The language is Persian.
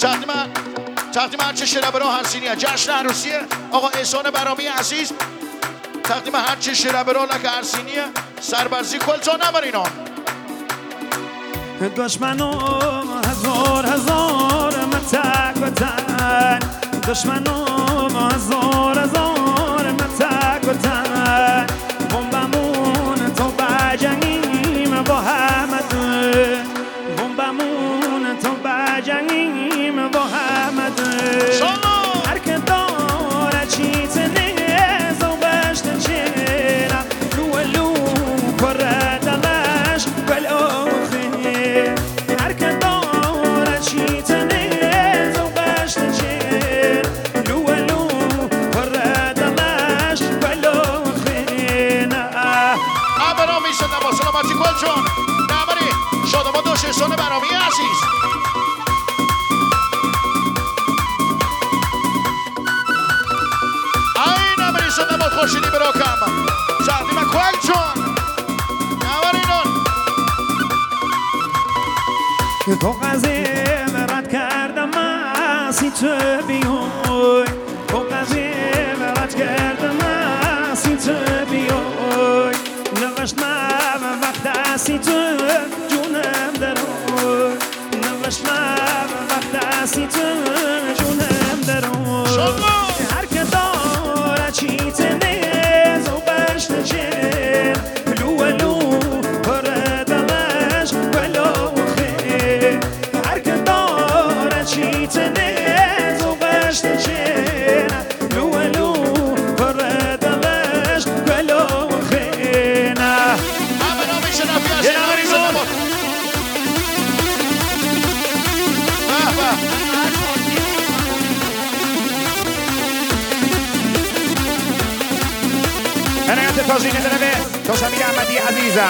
تقدیم هر چه شربرا هستینیه جشن عروسیه آقا احسان برامی عزیز تقدیم هر چه شربرا لک هستینیه سربرزی کلتا نبرینا دشمنو هزار متک بتن دشمنو هزار متک بتن بمبمون تو بجنگیم با همت بمبمون تو بجنگیم با همت هر که داره چیت نیز و بشت چیرم لولو کره دلش بلوخی هر که داره چیت نیز و بشت چیر لولو کره دلش بلوخی نه برامی شده با سلامتی کل جون نبری شادما دوش احسان برامی عزیز این نبری شده با خوشیدی برا کم تقدیم کل جون نبری نون تو قضیه رد کردم اسی تو بیای تو قضیه رد کردم اسی تو بیای نوشتم وقت اسی تو جونم درای نوشتم وقت اسی تو جونم درای هر که داره چیت نیز و بشت چیر لولو پر دلش بلوخی هر که داره چیت نیز و بشت چیر لولو پر دلش بلوخی نه Ragazzi, così ne deve, cosa mi chiama di Aziza?